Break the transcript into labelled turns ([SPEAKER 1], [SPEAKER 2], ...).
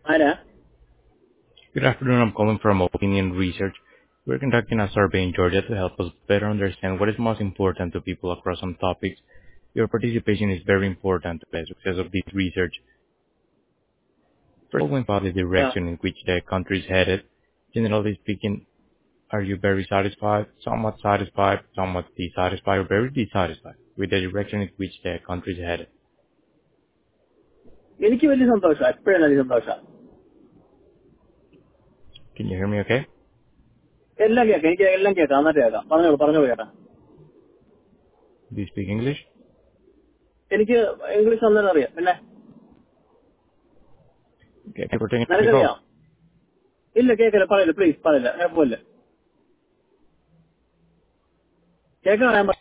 [SPEAKER 1] Ira?
[SPEAKER 2] Good afternoon. I'm calling from Opinion Research. We're conducting a survey in Georgia to help us better understand what is most important to people across some topics. Your participation is very important to the success of this research. First, when about the
[SPEAKER 1] Yeah.
[SPEAKER 2] direction in which the country is headed, generally speaking, are you very satisfied, somewhat dissatisfied, or very dissatisfied with the direction in which the country is headed?
[SPEAKER 1] എനിക്ക് വലിയ സന്തോഷം എപ്പോഴും വലിയ സന്തോഷം
[SPEAKER 2] Can you hear me okay?
[SPEAKER 1] എല്ലാം കേൾക്കാം എനിക്ക് എല്ലാം കേൾക്കാം നന്നായിട്ട് കേൾക്കാം പറഞ്ഞോളൂ കേൾക്കാം
[SPEAKER 2] Do you speak English?
[SPEAKER 1] എനിക്ക് ഇംഗ്ലീഷ് നന്നായിട്ട് അറിയാം പിന്നെ
[SPEAKER 2] Okay, thank you for taking the call.
[SPEAKER 1] നിനക്കറിയാം ഇല്ല കേൾക്കില്ല പറയില്ല പ്ലീസ് പറയില്ല കുഴപ്പമില്ല കേൾക്കാൻ